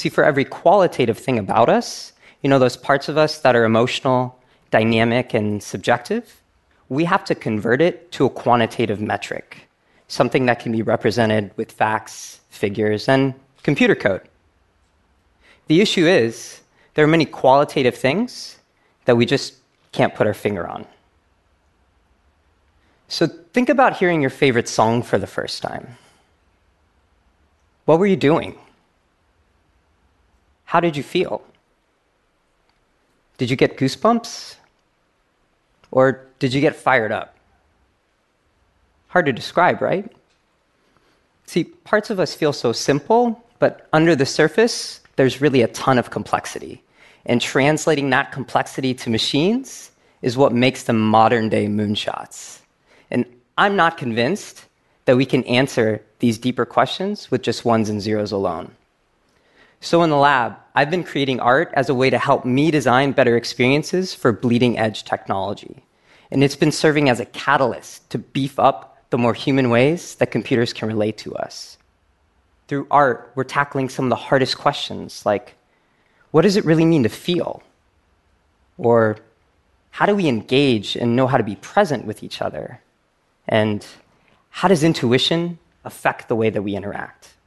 See, for every qualitative thing about us, those parts of us that are emotional, dynamic, and subjective, we have to convert it to a quantitative metric, something that can be represented with facts, figures, and computer code. The issue is, there are many qualitative things that we just can't put our finger on. So think about hearing your favorite song for the first time. What were you doing? How did you feel? Did you get goosebumps? Or did you get fired up? Hard to describe, right? See, parts of us feel so simple, but under the surface, there's really a ton of complexity. And translating that complexity to machines is what makes them modern-day moonshots. And I'm not convinced that we can answer these deeper questions with just ones and zeros alone. So in the lab, I've been creating art as a way to help me design better experiences for bleeding-edge technology. And it's been serving as a catalyst to beef up the more human ways that computers can relate to us. Through art, we're tackling some of the hardest questions, like, what does it really mean to feel? Or how do we engage and know how to be present with each other? And how does intuition affect the way that we interact?